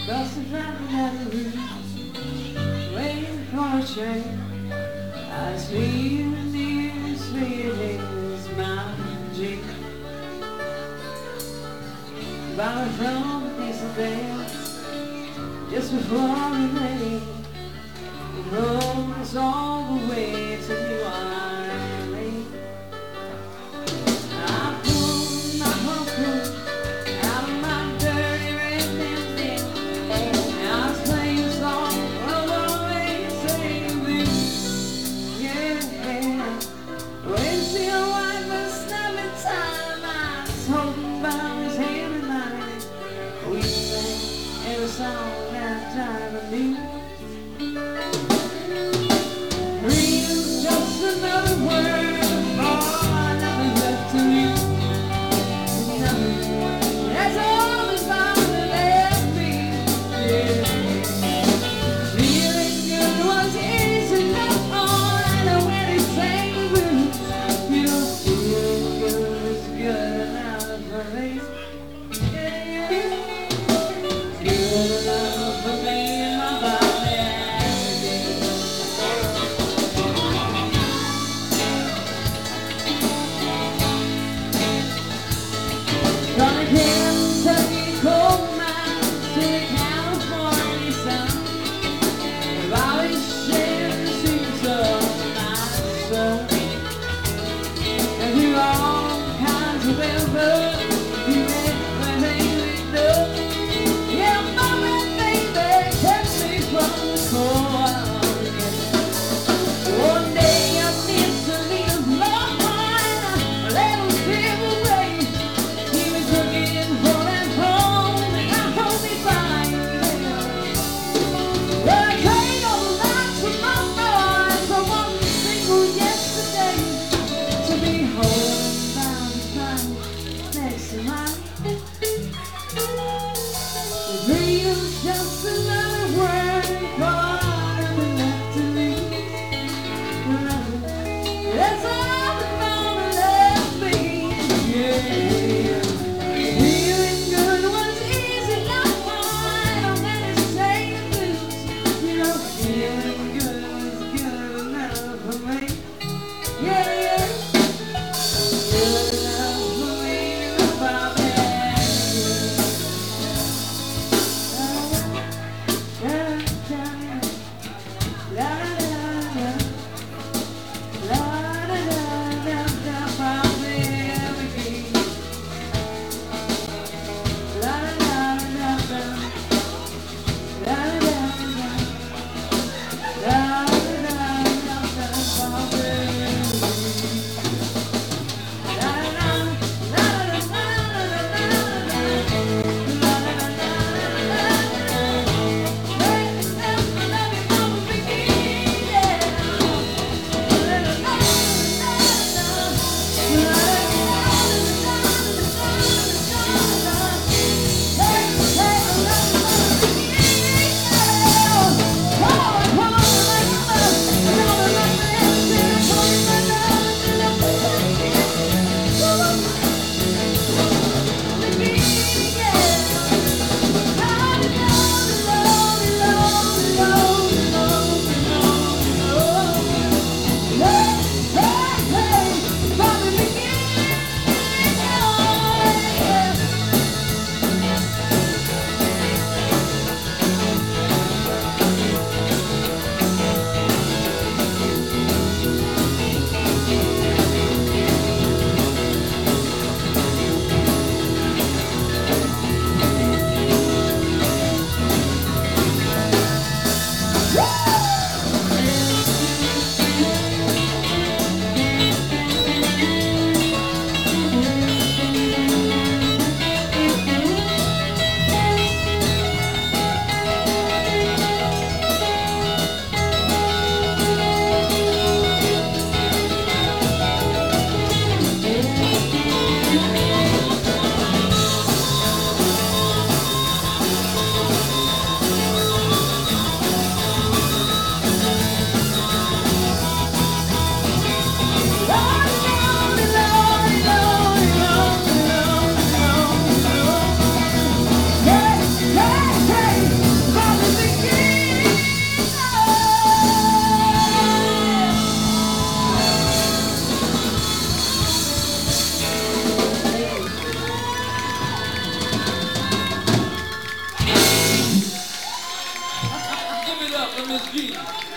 Across the driving down the route, waiting for a train. I see you near, sweet as my dream. Borrowed from a piece of bed just before it rained. The road is all the way to New Orleans. I pulled my harpoon out of my dirty red bandana, and I was playing a song of the way saying blues. Yeah, when she white was snapping time, I was holding by his hand in mine. We sang every song that time I knew. Freedom's just another word for nothing left to lose. Nothing. That's all that's bound to left me. Yeah. Feeling good was easy enough. All I know when it's sang the blues. You know, feeling good is good enough for me. Yeah, yeah. Good enough for me and my body. From the Kentucky coal mines to the California sun, we've always shared the secrets of my soul. And through all kinds of weather, you everything we know. Yeah, mama and baby kept me from the cold. One day I missed a little mine, a little silver ray. He was looking for that home, and I hope he finds it. Well, I prayed all the nights with my boys. I wasn't single yesterday to be home by the fire next to mine. Freedom's just another word for nothing left to lose. That's all the mama left me. Yeah. Feeling good was easy, not mine. I'm gonna say the blues. You know, feeling good was good enough for me. Yeah, yeah. Good enough for me and my baby. Miss G.